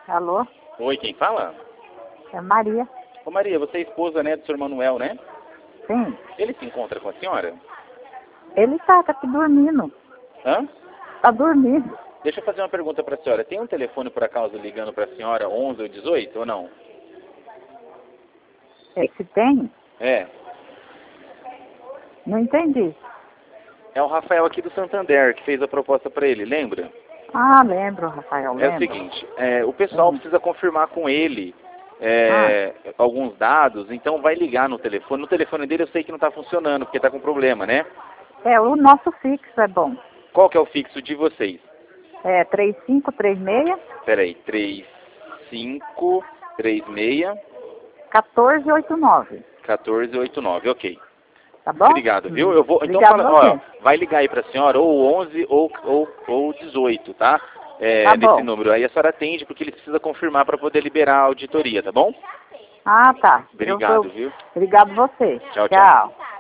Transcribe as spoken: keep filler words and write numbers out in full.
Alô? Oi, quem fala? É Maria. Ô Maria, você é esposa, né, do senhor Manuel, né? Sim. Ele se encontra com a senhora? Ele tá, tá aqui dormindo. Hã? Tá dormindo. Deixa eu fazer uma pergunta para a senhora. Tem um telefone, por acaso, ligando para a senhora onze ou dezoito, ou não? É, se tem? É. Não entendi. É o Rafael aqui do Santander que fez a proposta para ele, lembra? Ah, lembro, Rafael, É o lembro. seguinte, é, o pessoal Hum. precisa confirmar com ele é, alguns dados, então vai ligar no telefone. No telefone dele eu sei que não está funcionando, porque está com problema, né? É, o nosso fixo é bom. Qual que é o fixo de vocês? É três cinco três seis, Peraí, três cinco três seis, um quatro oito nove. um quatro oito nove, ok. Tá bom? Obrigado, viu? Eu vou, então Obrigado fala, a ó, você. vai ligar aí pra senhora ou onze ou, ou, ou dezoito, tá? É, Tá desse bom. número. Aí a senhora atende porque ele precisa confirmar para poder liberar a auditoria, tá bom? Ah, tá. Eu Obrigado, vou... viu? Obrigado a você. Tchau, tchau. Tchau.